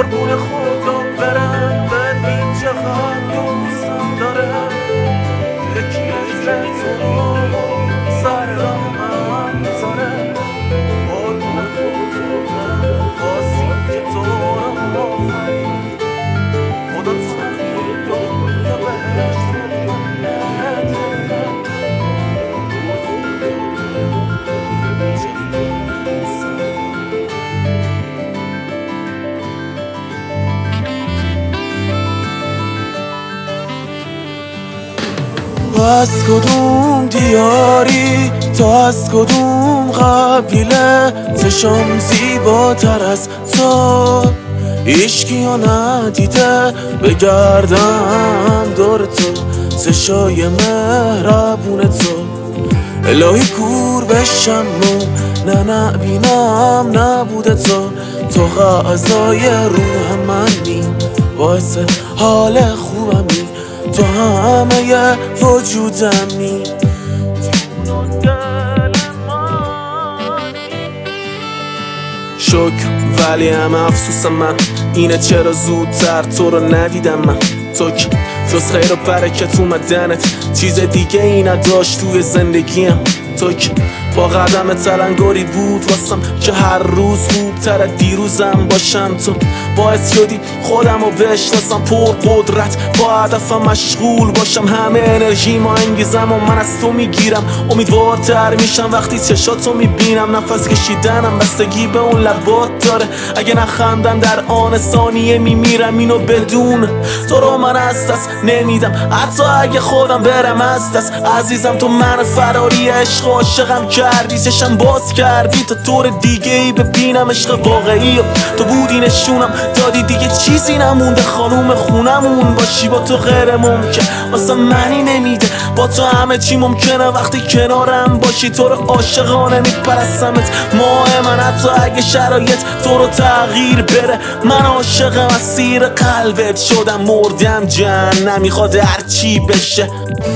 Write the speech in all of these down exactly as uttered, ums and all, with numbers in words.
قربون خدا برم ببین چقدر دوستم دارم یکی مثل تو سر راه من میذاره قربون خدا برم خواستیم که تو رو آفرید خدا تنگی دنیا بهشت تو از کدوم دیاری، تو از کدوم قبیله، چشم زیباتر از تو هیچکیو ندیده، بگردم دور تو چشای مهربون تو الهی کور بشم و نه نبینم نبوده تو تو غذای روح منی باعث حال خوبمی تو همه وجودمی شکر ولی هم افسوس من اینه چرا زودتر تو رو ندیدم من تو که جز خیر و برکت اومدنت چیز دیگه ای نداشت توی زندگیم تو که با قدم تلنگاری بود واسم که هر روز خوبتر از دیروزم باشم تو باعث شدی خودم رو بشناسم پر قدرت با هدفم مشغول باشم همه انرژی ما انگیزم و من از تو میگیرم امیدوارتر میشم وقتی چشاتو میبینم نفس کشیدنم بستگی به اون لبات داره اگه نخندم در آن ثانیه میمیرم اینو بدون تو رو من از دست نمیدم حتی اگه خودم برم از دست عزیزم تو من فراری عشق عاشقم کردی چشم باز کردی تا طور دیگه ای ببینم عشق واقعی تو بودی نشونم دادی دیگه چیزی نمونده خانوم خونمون باشی با تو غیر ممکن واسه منی نمیده با تو همه چی ممکنه وقتی کنارم باشی تو رو عاشقانه میپرستمت ماه من حتی اگه شرایط تو رو تغییر بره من عاشقم اسیر قلبت شدم مردم جن نمیخواد هرچی بشه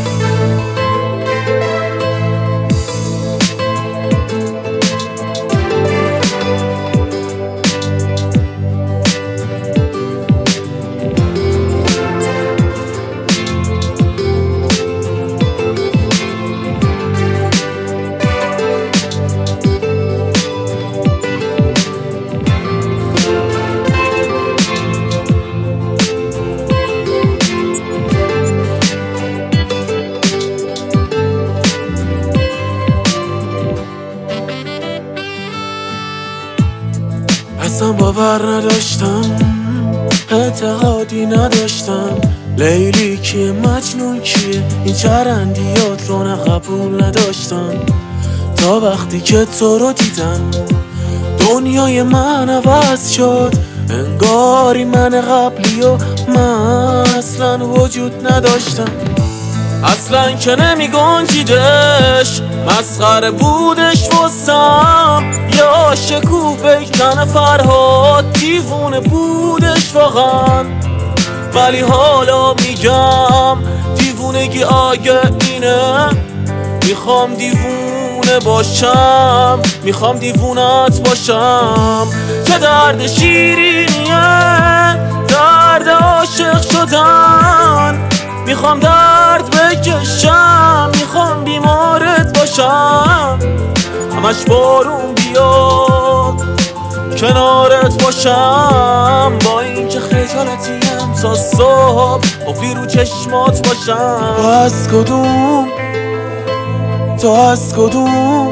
اصلا باور نداشتم اعتقادی نداشتم لیلی کیه مجنون کیه این چرندیات رو نه قبول نداشتم تا وقتی که تو رو دیدم دنیای من عوض شد انگاری من قبلی و من اصلا وجود نداشتم اصلا که نمی گنجیدش مسخره بودش واسم یا شکوفه کن فرهاد دیوونه بودش واقعا ولی حالا میگم دیوونگی آگه اینه میخوام دیوونه باشم میخوام دیوونت باشم که درد شیرینیه درد عاشق شدن میخوام درد بکشم میخوام بیمارت باشم همش بارون بیاد کنارت باشم با اینکه خجالتیم تا صبح افی رو چشمات باشم تو از کدوم تو از کدوم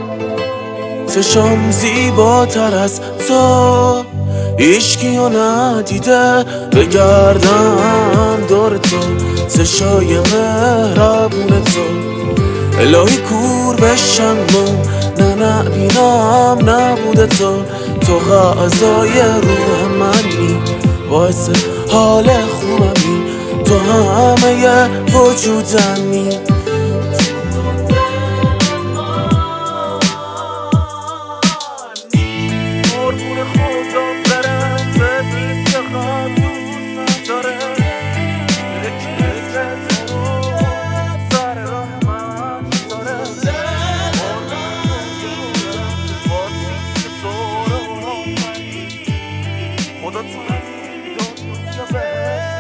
چشم زیباتر از تو هیچکیو ندیده بگردم دور تو چشای مهربون تو الهی کور بشم و نه نبینم نبوده تو تو غذای روح منی باعث حال خوبمی تو همه وجودمی خدا تو دنیا بهت